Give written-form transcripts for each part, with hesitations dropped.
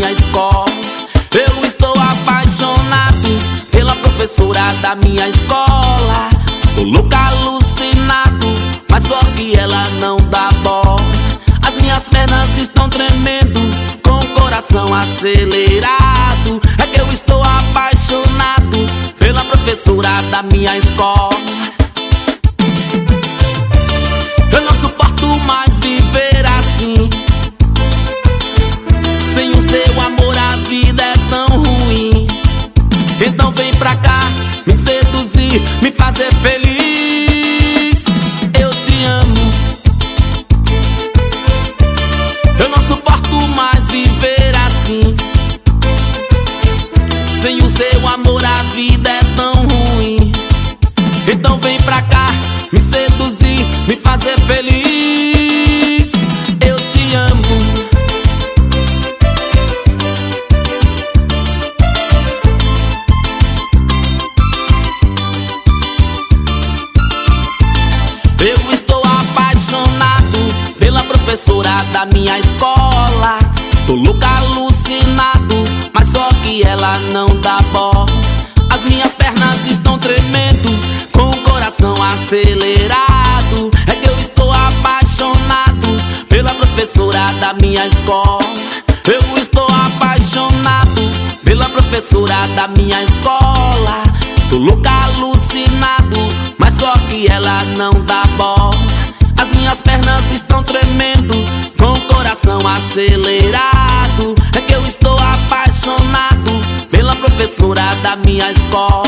minha escola. Eu estou apaixonado pela professora da minha escola. Tô louco, alucinado, mas só que ela não dá bola. As minhas pernas estão tremendo, com o coração acelerado. É que eu estou apaixonado pela professora da minha escola. Eu não suporto mais viver assim. Sem o seu amor a vida é tão ruim. Então vem pra cá, me seduzir, me fazer feliz. Eu te amo. Eu não suporto mais viver assim. Sem o seu amor a vida é tão ruim. Então vem pra cá, me seduzir, me fazer feliz. Eu te amo. Eu estou apaixonado pela professora da minha escola. Tô louco, alucinado, mas só que ela não dá bola. As minhas pernas estão tremendo, com o coração acelerado. É que eu estou apaixonado pela professora da minha escola. Eu estou apaixonado pela professora da minha escola. Tô louco, alucinado, mas só que ela não dá bola. As minhas pernas estão tremendo, com o coração acelerado. É que eu estou apaixonado pela professora da minha escola.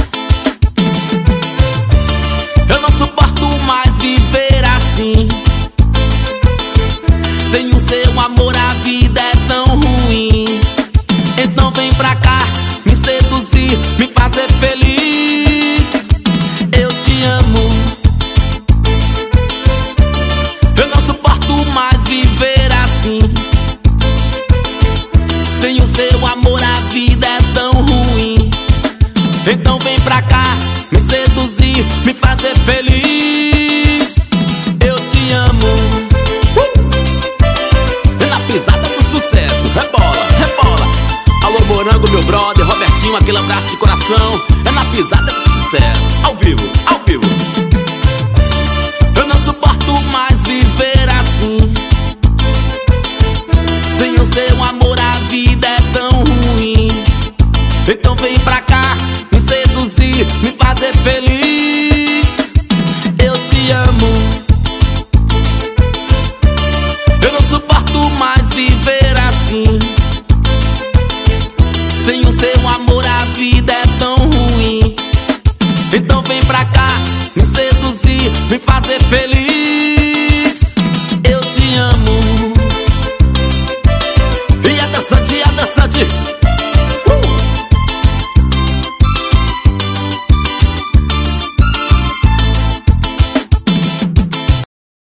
Eu não suporto mais viver assim. Sem o seu amor